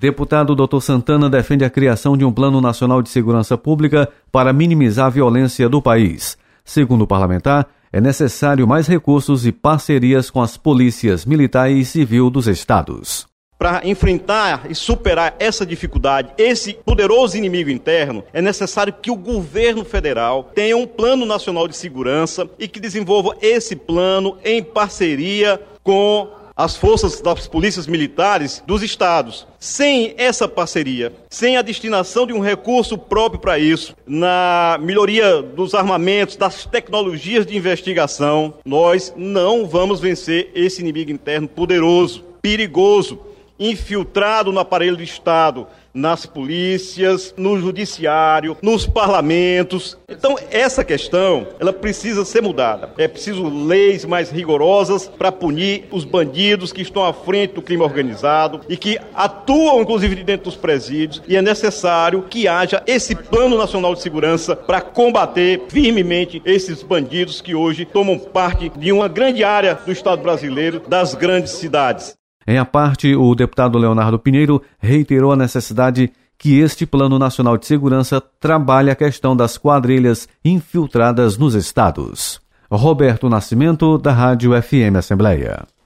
Deputado Dr. Santana defende a criação de um Plano Nacional de Segurança Pública para minimizar a violência do país. Segundo o parlamentar, é necessário mais recursos e parcerias com as polícias militar e civil dos estados. Para enfrentar e superar essa dificuldade, esse poderoso inimigo interno, é necessário que o governo federal tenha um plano nacional de segurança e que desenvolva esse plano em parceria com as forças das polícias militares dos estados. Sem essa parceria, sem a destinação de um recurso próprio para isso, na melhoria dos armamentos, das tecnologias de investigação, nós não vamos vencer esse inimigo interno poderoso, perigoso, infiltrado no aparelho do Estado, nas polícias, no judiciário, nos parlamentos. Então, essa questão, ela precisa ser mudada. É preciso leis mais rigorosas para punir os bandidos que estão à frente do crime organizado e que atuam, inclusive, dentro dos presídios. E é necessário que haja esse Plano Nacional de Segurança para combater firmemente esses bandidos que hoje tomam parte de uma grande área do Estado brasileiro, das grandes cidades. Em a parte, o deputado Leonardo Pinheiro reiterou a necessidade que este Plano Nacional de Segurança trabalhe a questão das quadrilhas infiltradas nos estados. Roberto Nascimento, da Rádio FM Assembleia.